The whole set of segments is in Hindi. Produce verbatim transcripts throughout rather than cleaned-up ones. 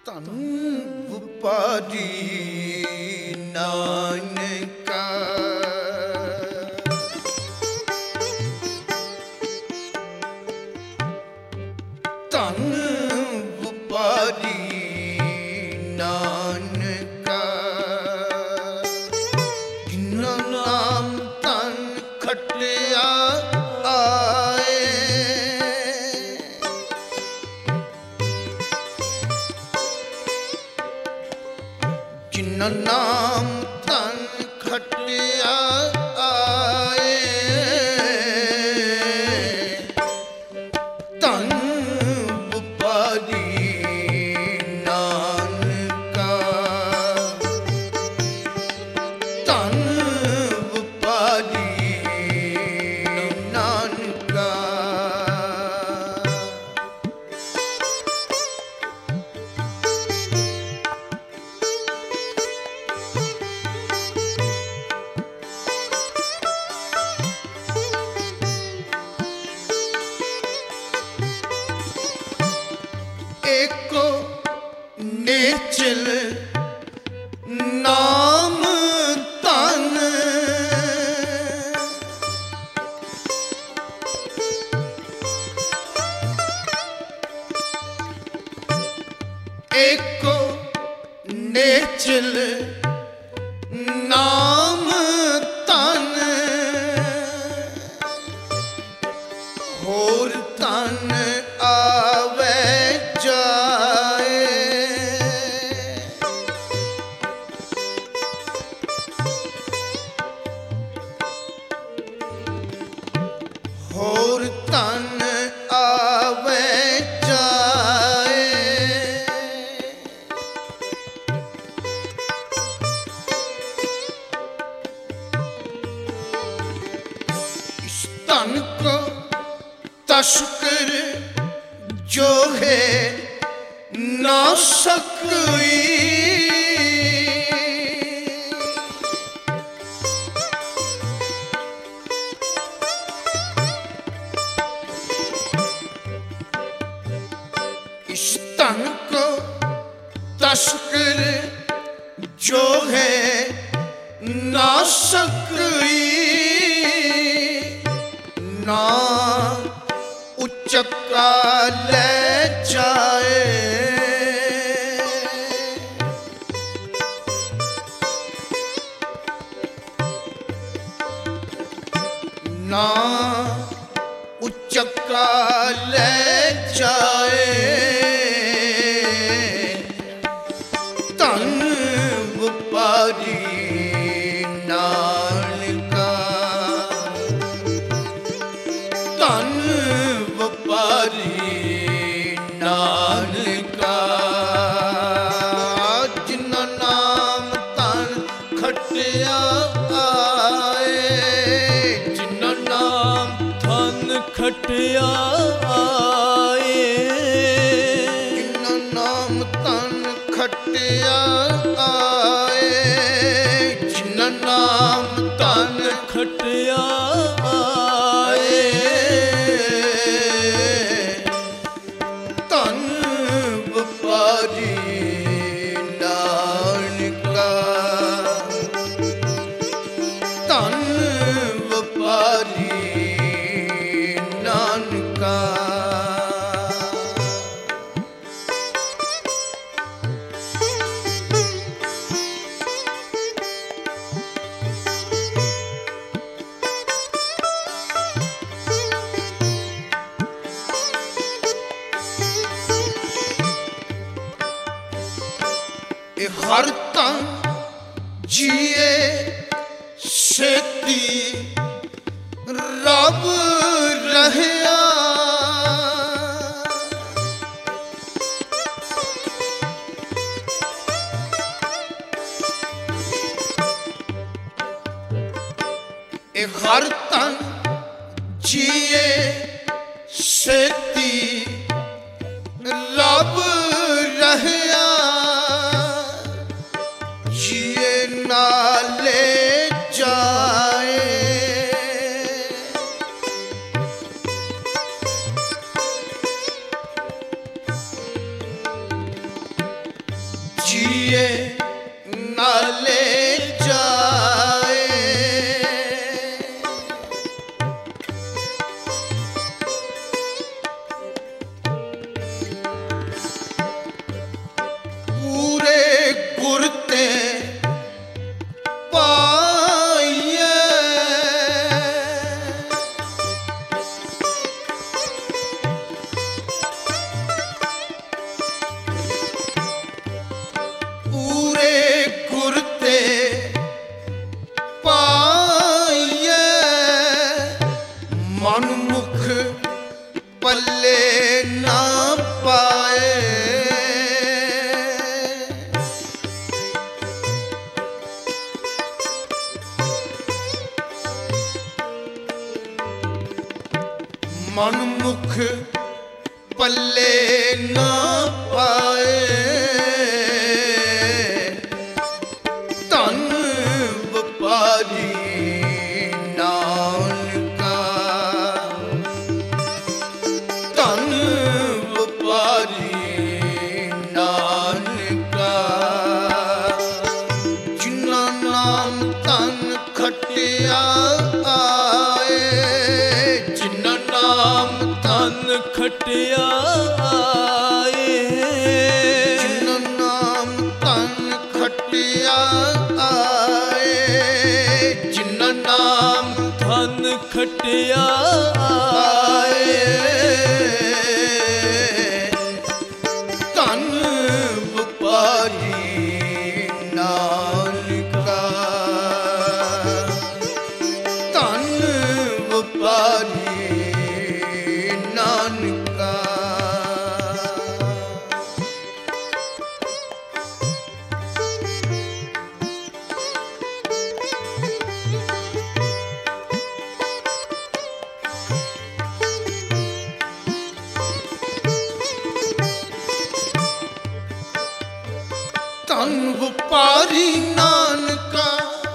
तन व्यापारी नानका तन व्यापारी नानका जिन्ना नाम तन खटिया आए जिन्ना नाम तन खटिया आए तन व्यापारी नानका तन व्यापारी नानका एको नेचल नाम तन एको नेचल नाम तन होर तन आवे जाए होर तन आवे जाए इस तन को तस्कर जो है नाशक इस तन को तस्कर जो है नाशक ना उच्चका ले जाए ना उच्चका ले जाए तन व्यापारी नानका तन व्यापारी नानका जिन्ना नाम तन खटिया आए जिन्ना नाम तन खटिया आए जिन्ना नाम तन खटिया आए जिन्ना नाम तन खटिया आए तन व्यापारी नानका तन व्यापारी नानका हर तन जिए सेती रब रहया हर तन जिए सेती रब रहया जिए नाले जाए जिए नाले जाए। पूरे गुरते पाइए पूरे गुरते पाइए मनमुख पल्ले ना पाए। मनमुख पल्ले ना पाए धन व्यापारी नानका। धन व्यापारी नानका जिन्ना नाम धन खटिया आए। जिन्ना नाम धन खटिया आए। जिन्ना नाम धन खटिया आए। जिन्ना नाम धन खटिया आए। धन व्यापारी नानका। धन व्यापारी नानका। धन व्यापारी नानका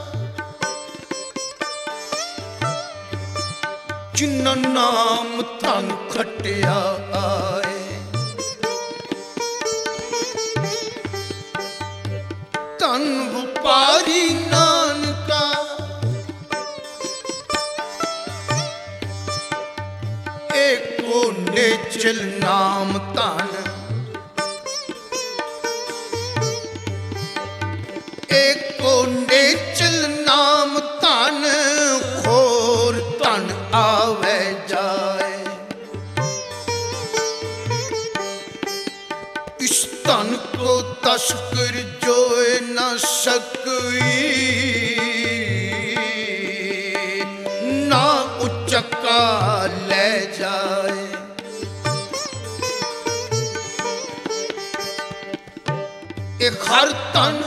जिन्ना नाम धन खटिया आए। धन व्यापारी नानका एको निचल नाम धन। एको निचल नाम धन खोर धन आवे जाए। इस धन को तस्कर जोए न सकई ना उचका ले जाए। एक हर तन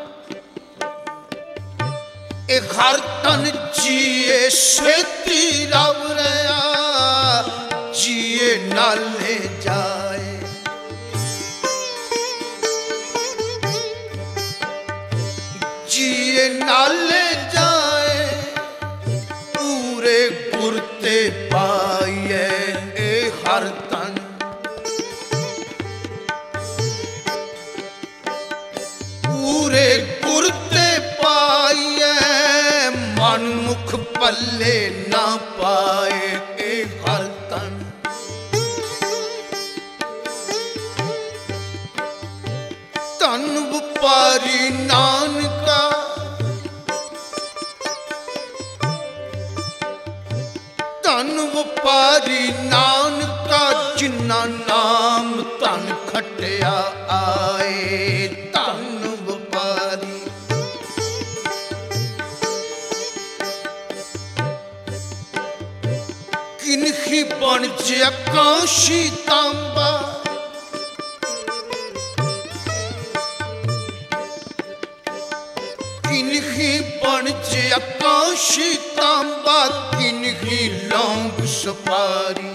एक हर तन जिए सेती रव रहा जिए नाले जाए। जिए नाले जाए पूरे गुरते पाइए ए हर तन। पूरे गुरते पाइए मनमुख पल्ले ना पाए ए हर तन। धन व्यापारी नानका धन व्यापारी नानका जिन्ना नाम धन खटिया आए। धन व्यापारी किनखी बन जे काशी तांबा। किनखी बन जे काशी तांबा। किनखी लौंग सुपारी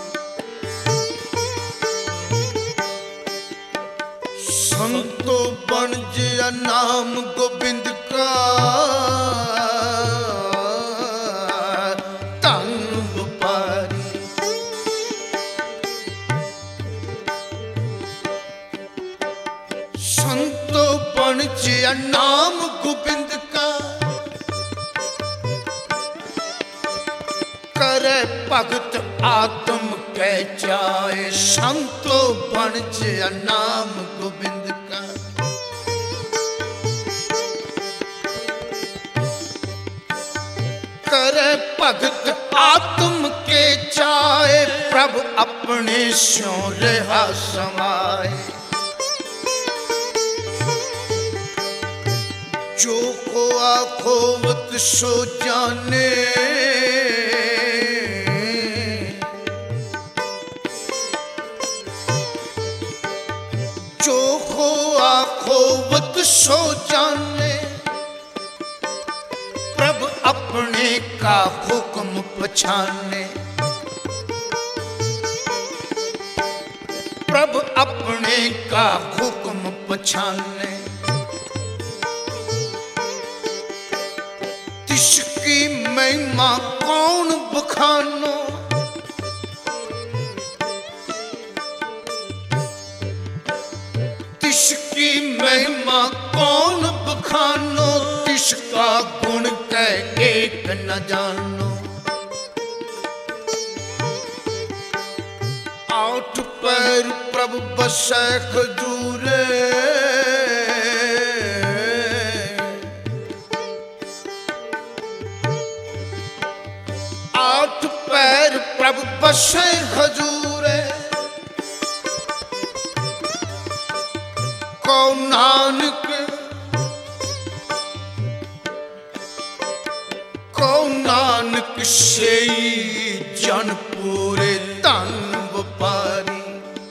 संतो बन जे नाम गोबिंद का। धन व्यापारी संतो बन जिया नाम गोबिंद का, करे भगत आत्म कै चाहे। संतो बन जिया नाम गोबिंद का, करे भगत आत्म के चाहे। प्रभु अपने स्यों रहा समाए, जो खोआ खोवत सो जाने। जो खोआ खोवत सो जाने, प्रभु अपने का हुक्म पछाने। प्रभु अपने का हुक्म पछाने। तिसकी महिमा कौन बखानो, तिसकी महिमा कौन बखानो। तिसका गुण कह एक न जानो। आठ पैर प्रभु बसै खजूरे, आठ पैर प्रभु बसै खजूरे। को नानक को नानक सेई जन पूरे धन व्यापारी।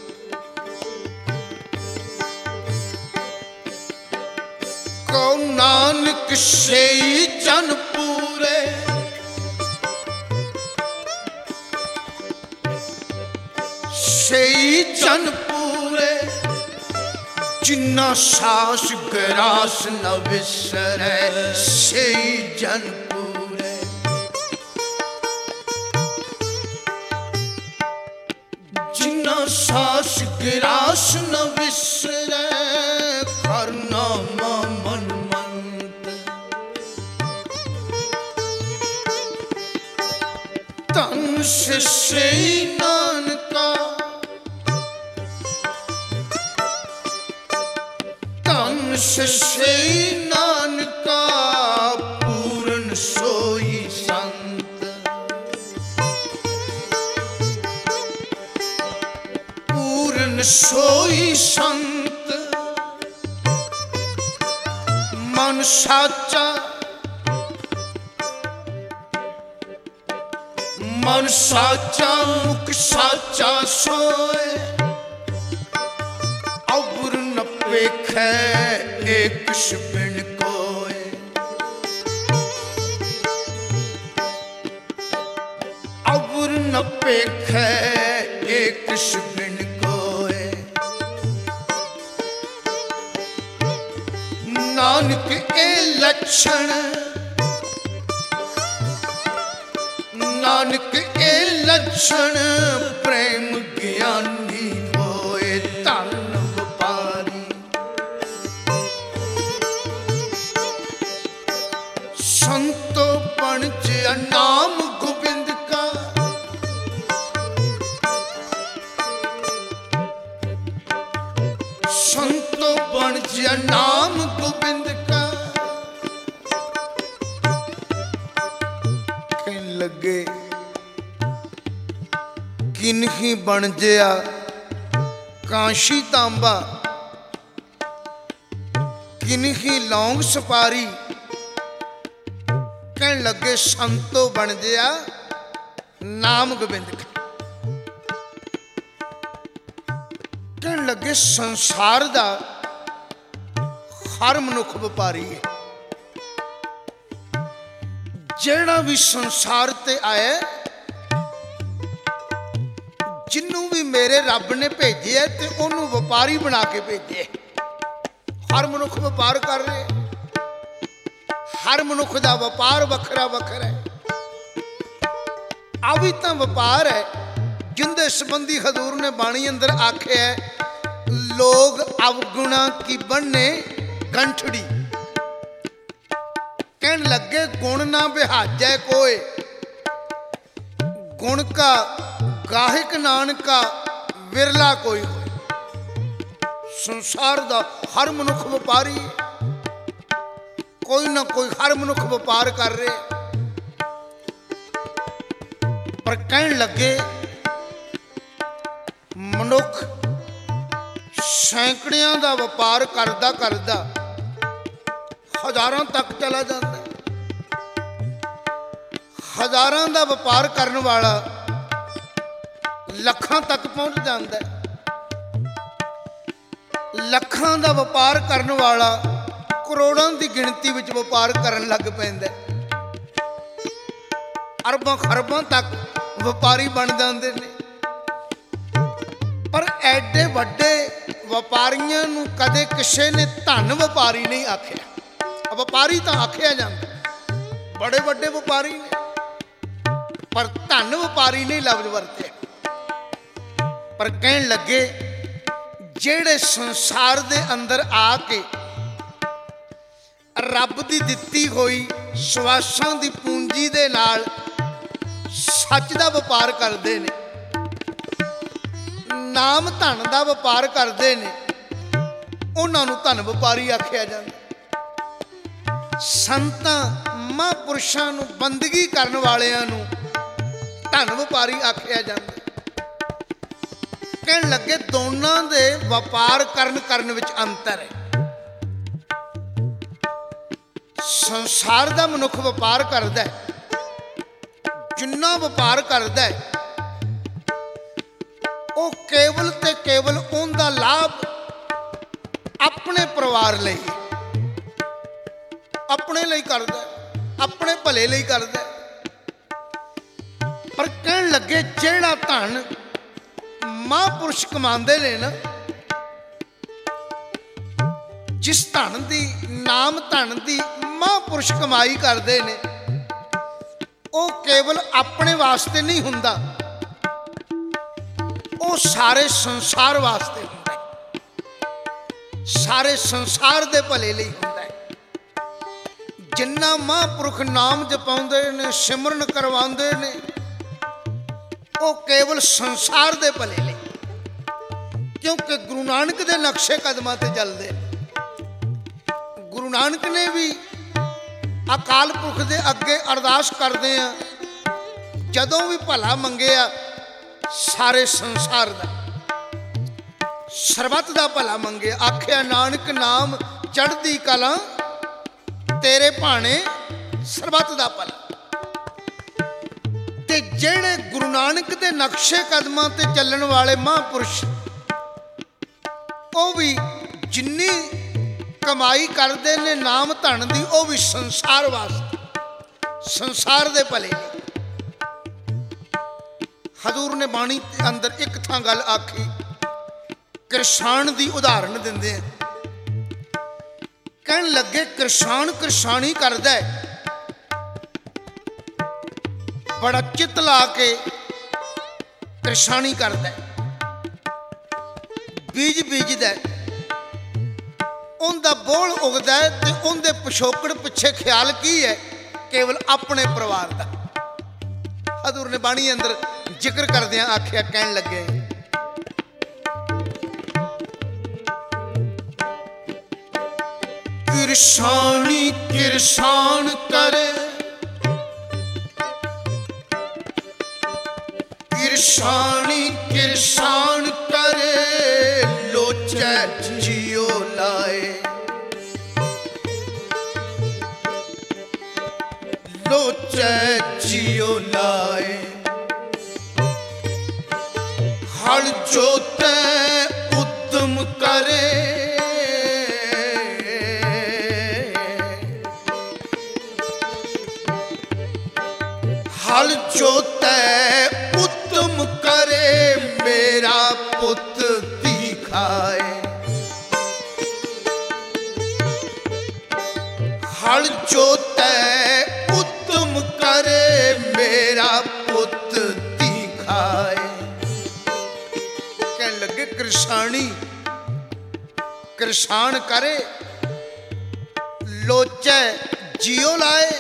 को नानक सेई जन पूरे, सेई जन पूरे। जिन्ना सास ग्रास न विसरै, सेई जन पूरे। जिन्ना सास ग्रास न विसरै, कर नामा मन मंत। तन से सेई नानका, तन से सेई नानका। पूरन सोई संत, पूरन सोई संत। मन साचा, मन साचा मुख साचा सोए। अबुर न पेखै एक बिन कोय, अबुर न पेखै एक बिन कोय। नानक ए लक्षण, नानक ए लक्षण। प्रेम ज्ञानी होए धन व्यापारी। संतो बन जिया नाम गोबिंद का, संतो बन जिया नाम गोबिंद का। कहने लगे किन्ही बन जिया कांशी तांबा, किन्ही लौंग सुपारी। कहने लगे संतो बन जिया नाम गोबिंद का। कहने लगे संसार दा हर मनुख व्यापारी है। जेड़ा भी संसार ते आए, जिन्नू भी मेरे रब ने भेजे है ते ओनू व्यापारी बना के भेजे। हर मनुख व्यापार कर रहे, हर मनुख का व्यापार वखरा वखरा है। आ भी तो व्यापार है जिंदे संबंधी हजूर ने बाणी अंदर आखे है, लोग अवगुणा की बनने गंठड़ी। कहन लगे गुण ना बिहाजै कोय, गुण का गाहिक नानका विरला कोई होए। संसार दा हर मनुख व्यापारी, कोई ना कोई हर मनुख व्यापार कर रहे, पर कहन लगे मनुख सैकड़ियां दा व्यापार करदा करदा हजारां तक चला जाता है। हजारां दा व्यापार करने वाला लखां तक पहुंच जाता है। लखां दा व्यापार करने वाला करोड़ों की गिनती विच व्यापार करन लग पैंदा है। अरबां खरबां तक व्यापारी बन जाते हैं। पर एडे वड्डे व्यापारियों नूं कदे किसी ने धन व्यापारी नहीं आख्या। व्यापारी तो आख्या जाता, बड़े वड्डे व्यापारी ने, पर धन व्यापारी नहीं लफ्ज वरते। पर कहन लगे जेड़े संसार दे अंदर आके रब दी दित्ती होई सवासां दी पूंजी दे नाल सच दा व्यापार करते ने, नाम धन दा व्यापार करते ने, उन्हां नूं धन व्यापारी आख्या जाता। संतां महापुरुषां नूं बंदगी करन वालियां नूं धन व्यापारी आख्या जाता। कहन लगे दोनों दे व्यापार करन करन विच अंतर है। संसार दा मनुख व्यापार करदा है, जिन्ना व्यापार करदा है वो केवल ते केवल उनका लाभ अपने परिवार लई, अपने लिए करदा, अपने भले लिए करदा। पर कहन लगे जेड़ा धन महापुरुष कमांदे ने ना, जिस धन दी नाम धन दी महापुरुष कमाई करते ने, वो केवल अपने वास्ते नहीं हुंदा, वो सारे संसार वास्ते हुंदा है, सारे संसार दे भले लिए हुंदा है। जिन्ना महापुरुष नाम जपाउंदे ने, सिमरन करवाउंदे ने, वो केवल संसार दे भले लिए, क्योंकि गुरु नानक दे नक्शे कदमां ते चलदे। गुरु नानक ने भी अकाल पुरख दे अगे अरदास करदे हैं, जदों भी भला मंगिया सारे संसार दा, सरबत दा भला मंगे। आख्या नानक नाम चढ़दी कला, तेरे भाने सरबत दा भला। ते जेड़े गुरु नानक दे नक्शे कदमां ते चलण वाले महापुरुष, वो भी जिन्नी कमाई करते ने नाम धन दी, वो भी संसार वास्ते, संसार दे भले। हजूर ने बाणी अंदर एक थां गल आखी, किरसाण दी उदाहरण दिंदे हैं। कहन लगे किरसाण किरसानी करदा है, बड़ा चित ला के किरसानी करदा है, बीज बीजदा है, उनका बोल उगदा है, ते उनके पिछोकड़ पिछे ख्याल की है, केवल अपने परिवार का। हजूर ने बाणी अंदर जिक्र करदियां आख्या, कहन लगे किरसानी किरसान करे, किरसानी किरसान करे, लोचै जियो लाए, लोचै जियो लाए, हल जोते उद्यम करे, हल जोते उद्यम करे, मेरा पुत दिखाए, हल जोते उद्यम करे, मेरा पुत दिखाए। कहने लगे किरसानी किरसान करे लोचे जियो लाए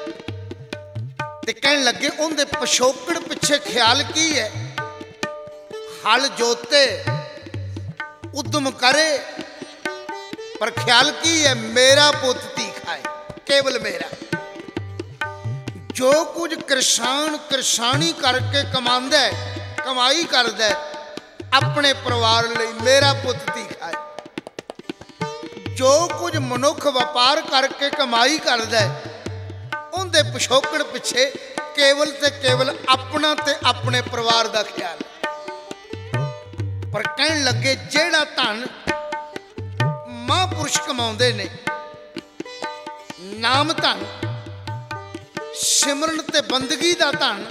ते कहन लगे उनके पिछोकड़ पिछे ख्याल की है हल जोते उद्यम करे पर ख्याल की है मेरा पुत धी खाए केवल मेरा जो कुछ किरसान किरसानी करके कमांदा है कमाई करदा है अपने परिवार लई मेरा पुत धी खाए जो कुछ मनुख व्यापार करके कमाई करदा है उनके पिछोकड़ पिछे केवल ते केवल अपना ते अपने परिवार का ख्याल पर कहन लगे जेड़ा धन महापुरुष कमाउंदे ने नाम धन सिमरन ते बंदगी का धन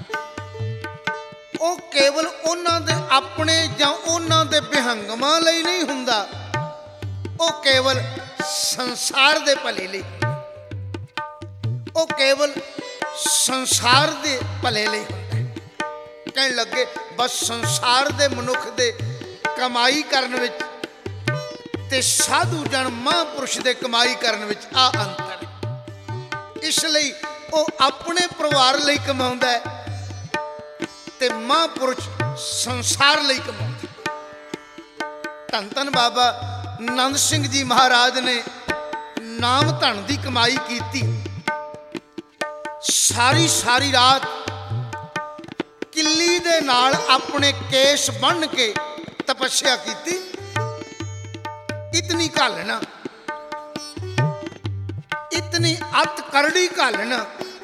वो केवल उन्हां दे अपने जां उन्हां दे बिहंगमां लई नहीं हुंदा वो केवल संसार दे भले लई वो केवल संसार दे भले लई हुंदा कहन लगे बस संसार दे मनुख दे कमाई करन विच ते साधु जन महापुरुष दे कमाई करन विच आ अंतर है इसलिए वो अपने परिवार लई कमाउंदा है ते महापुरुष संसार लई कमाउंदा धन धन बाबा नंद सिंह जी महाराज ने नाम धन की कमाई की सारी सारी रात किली दे नाल अपने केस बन के तपस्या की इतनी घालना इतनी अत करड़ी घालना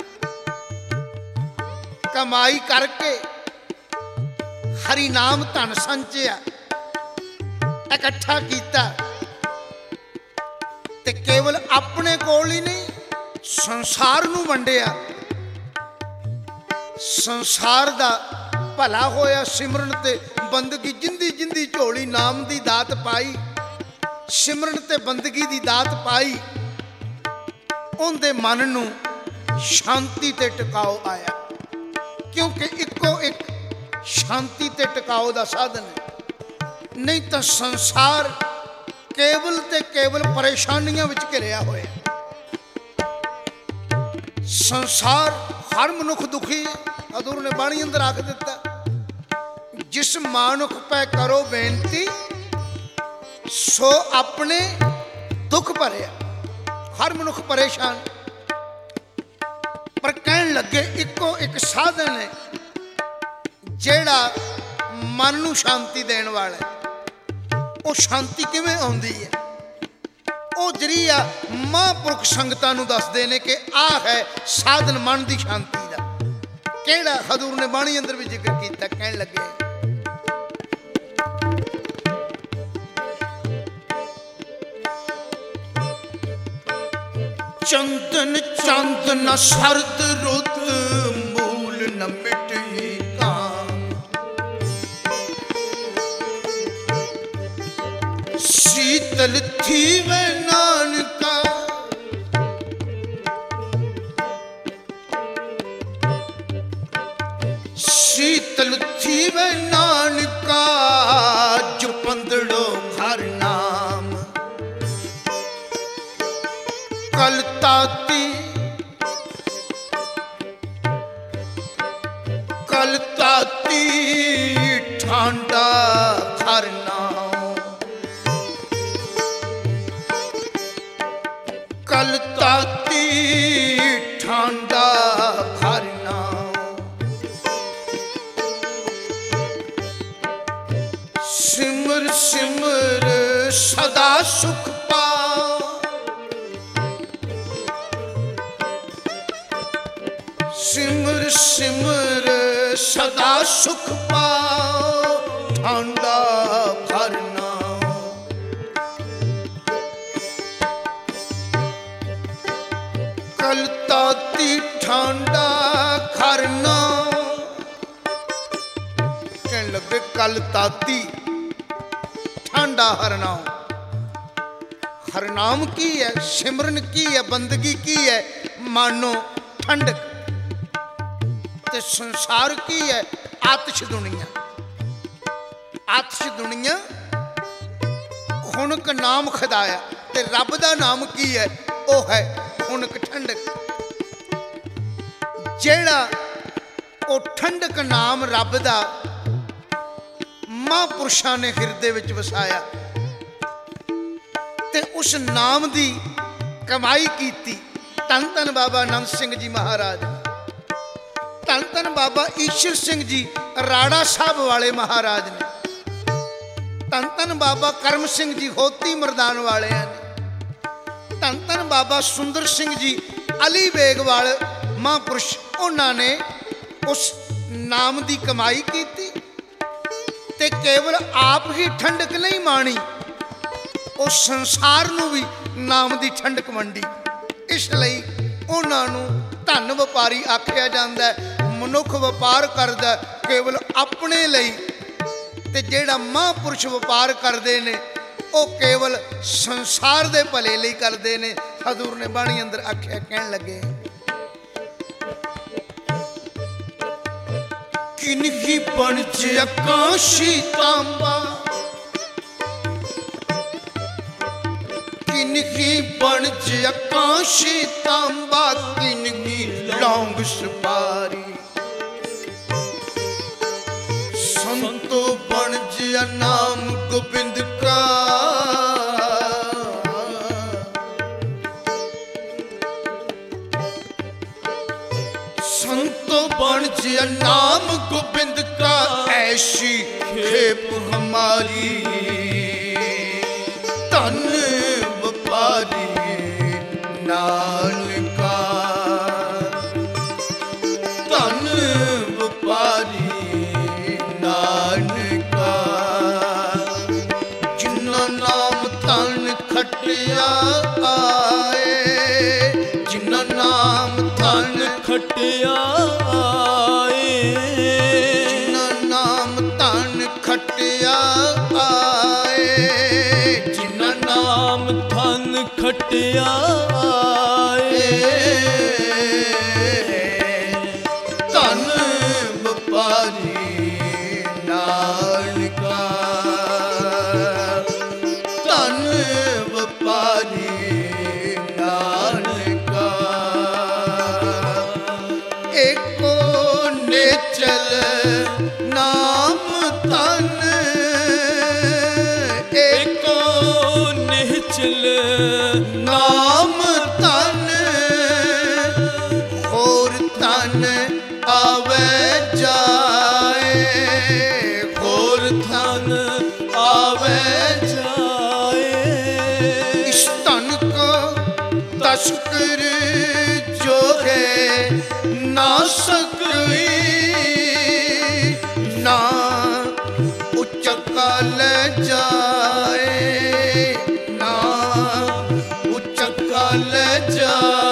कमाई करके हरि नाम धन संचिया इकट्ठा किया ते केवल अपने कोल ही नहीं संसार नूं वंडिया संसार दा भला होया सिमरन ते बंदगी जिंदी जिंदी झोली नाम दी दात पाई सिमरन ते बंदगी दी दात पाई उनके मन नूं शांति ते टिकाओ आया क्योंकि इको एक शांति ते टिकाओ दा साधन है नहीं तो संसार केवल ते केवल परेशानियां विच घिरिया होया संसार हर मनुख दुखी है हजूर ने बाणी अंदर आख दिता जिस मानुख पे करो बेनती सो अपने दुख भरिया हर मनुख परेशान पर कहन लगे इको एक साधन है जेड़ा मन नूं शांति देने वाला है वो शांति किवें आउंदी है वो जरिया महापुरुख संगतां नूं दसदे ने कि आ है साधन मन की शांति का केड़ा हजूर ने बाणी अंदर भी जिक्र किया कहन लगे चंदन चंद न शरद रुत मूल न मिटही काम शीतल थी वे नानका शीतल थी वे नानका जो पंदड़ो हर नाम कल ताती कल ताती ठांडा हर नाम कल ताती ठांडा हर नाम सिमर सिमर सदा सुख पा सिमर सिमर सदा सुख पाओ ठांडा भरना कल ताती ठांडा खरना कहने लगे कल ताती ठांडा हरना हरनाम की है सिमरन की है बंदगी की है मानो ठंडक ते संसार की है आतिश दुनिया आतिश दुनिया ਠੁਣਕ ਨਾਮ ਖਦਾਇਆ। ਤੇ ਰੱਬ ਦਾ ਨਾਮ ਕੀ ਹੈ? ਉਹ ਹੈ ਠੁਣਕ ਠੰਡਕ। ਜਿਹੜਾ ਉਹ ਠੰਡਕ ਨਾਮ ਰੱਬ ਦਾ ਮਹਾਂਪੁਰਸ਼ਾਂ ਨੇ ਹਿਰਦੇ ਵਿੱਚ ਵਸਾਇਆ ਤੇ ਉਸ ਨਾਮ ਦੀ ਕਮਾਈ ਕੀਤੀ। ਧੰਨ ਧੰਨ ਬਾਬਾ ਆਨੰਦ ਸਿੰਘ ਜੀ ਮਹਾਰਾਜ, ਧੰਨ ਧੰਨ ਬਾਬਾ ਈਸ਼ਰ ਸਿੰਘ ਜੀ ਰਾੜਾ ਸਾਹਿਬ ਵਾਲੇ ਮਹਾਰਾਜ ਨੇ, ਧੰਨ ਧੰਨ ਬਾਬਾ ਕਰਮ ਸਿੰਘ ਜੀ ਹੋਤੀ ਮਰਦਾਨ ਵਾਲਿਆਂ ਨੇ, ਧੰਨ ਧੰਨ ਬਾਬਾ ਸੁੰਦਰ ਸਿੰਘ ਜੀ ਅਲੀ ਬੇਗ ਵਾਲੇ ਮਹਾਂਪੁਰਸ਼, ਉਹਨਾਂ ਨੇ ਉਸ ਨਾਮ ਦੀ ਕਮਾਈ ਕੀਤੀ ਤੇ ਕੇਵਲ ਆਪ ਹੀ ਠੰਡਕ ਨਹੀਂ ਮਾਣੀ, ਉਹ ਸੰਸਾਰ ਨੂੰ ਵੀ ਨਾਮ ਦੀ ਠੰਡਕ ਵੰਡੀ। ਇਸ ਲਈ ਉਹਨਾਂ ਨੂੰ ਧਨ ਵਪਾਰੀ ਆਖਿਆ ਜਾਂਦਾ। ਮਨੁੱਖ ਵਪਾਰ ਕਰਦਾ ਕੇਵਲ ਆਪਣੇ ਲਈ, ਤੇ ਜਿਹੜਾ ਮਹਾਂਪੁਰਸ਼ ਵਪਾਰ ਕਰਦੇ ਨੇ ਉਹ ਕੇਵਲ ਸੰਸਾਰ ਦੇ ਭਲੇ ਲਈ ਕਰਦੇ ਨੇ। ਹਜ਼ੂਰ ਨੇ ਬਾਣੀ ਅੰਦਰ ਆਖਿਆ, ਕਹਿਣ ਲੱਗੇ ਕਿਨਹੀ ਪੰਚ ਆਕਾਸ਼ੀ ਤਾਂਬਾ, ਕਿਨਹੀ ਪੰਚ ਆਕਾਸ਼ੀ ਤਾਂਬਾ, ਕਿਨਹੀ ਲੌਂਗ ਸੁਪਾਰੀ, ਸੰਤੋ ਬਣਜਿਆ ਨਾਮ ਗੋਬਿੰਦ ਕਾ, संतो बनजिया नाम गोविंद का, ऐसी खेप हमारी धन व्यापारी नानका, धन व्यापारी नानका, जिन्ना नाम धन खटिया आए, जिन्ना नाम धन खटिया आए, जिन्ना नाम धन खटिया आए, जिन्ना नाम धन खटिया आए, धन व्यापारी नानका, धन व्यापारी नानका, एको नेचल नाम धन, एको निहचल नाम धन, होर धन आवे जाए, होर धन आवे जाए, इस धन को तस्कर जो है ना सकई, ना उचका ले जाए, ना उचका ले जाए।